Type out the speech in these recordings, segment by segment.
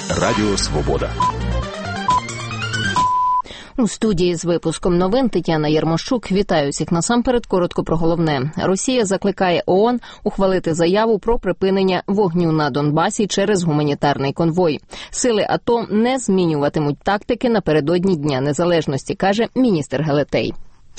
Радіо Свобода. У студії з випуском новин Тетяна Ярмощук. Вітаю всіх. Насамперед, коротко про головне. Росія закликає ООН ухвалити заяву про припинення вогню на Донбасі через гуманітарний конвой. Сили АТО не змінюватимуть тактики напередодні Дня Незалежності, каже міністр Гелетей.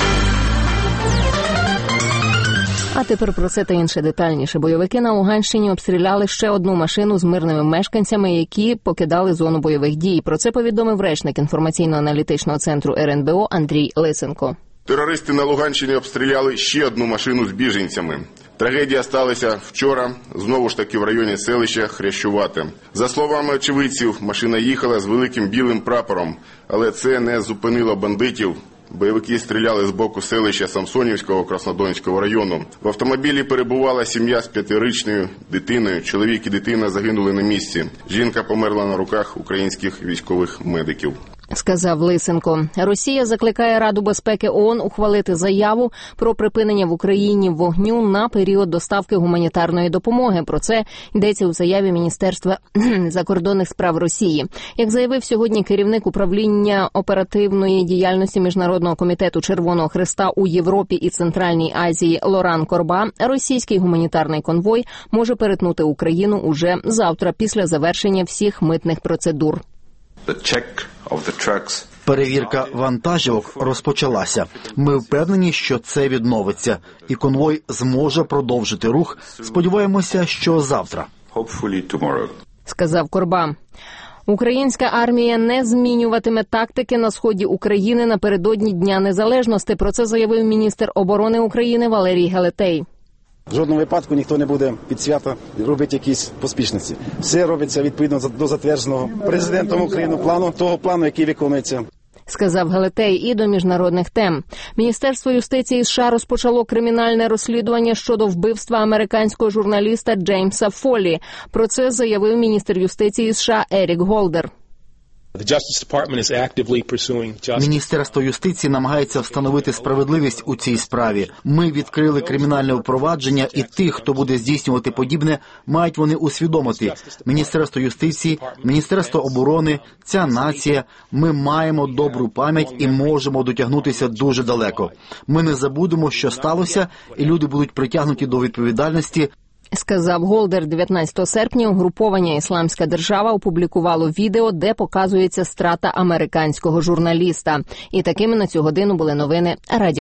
А тепер про це та інше детальніше. Бойовики на Луганщині обстріляли ще одну машину з мирними мешканцями, які покидали зону бойових дій. Про це повідомив речник інформаційно-аналітичного центру РНБО Андрій Лисенко. Терористи на Луганщині обстріляли ще одну машину з біженцями. Трагедія сталася вчора, знову ж таки в районі селища Хрящувате. За словами очевидців, машина їхала з великим білим прапором, але це не зупинило бандитів. Бойовики стріляли з боку селища Самсонівського Краснодонського району. В автомобілі перебувала сім'я з 5-річною дитиною. Чоловік і дитина загинули на місці. Жінка померла на руках українських військових медиків. Сказав Лисенко. Росія закликає Раду безпеки ООН ухвалити заяву про припинення в Україні вогню на період доставки гуманітарної допомоги. Про це йдеться у заяві Міністерства закордонних справ Росії. Як заявив сьогодні керівник управління оперативної діяльності Міжнародного комітету Червоного Хреста у Європі і Центральній Азії Лоран Корба, російський гуманітарний конвой може перетнути Україну уже завтра після завершення всіх митних процедур. Перевірка вантажівок розпочалася. Ми впевнені, що це відновиться, і конвой зможе продовжити рух. Сподіваємося, що завтра. Сказав Корба. Українська армія не змінюватиме тактики на сході України напередодні Дня Незалежності. Про це заявив міністр оборони України Валерій Гелетей. В жодному випадку ніхто не буде під свято робити якісь поспішності. Все робиться відповідно до затвердженого президентом України плану, того плану, який виконується. Сказав Гелетей. І до міжнародних тем. Міністерство юстиції США розпочало кримінальне розслідування щодо вбивства американського журналіста Джеймса Фолі. Про це заявив міністр юстиції США Ерік Голдер. Міністерство юстиції намагається встановити справедливість у цій справі. Ми відкрили кримінальне провадження, і тих, хто буде здійснювати подібне, мають вони усвідомити. Міністерство юстиції, Міністерство оборони, ця нація, ми маємо добру пам'ять і можемо дотягнутися дуже далеко. Ми не забудемо, що сталося, і люди будуть притягнуті до відповідальності. Сказав Голдер. 19 серпня угруповання «Ісламська держава» опублікувало відео, де показується страта американського журналіста. І такими на цю годину були новини Радіо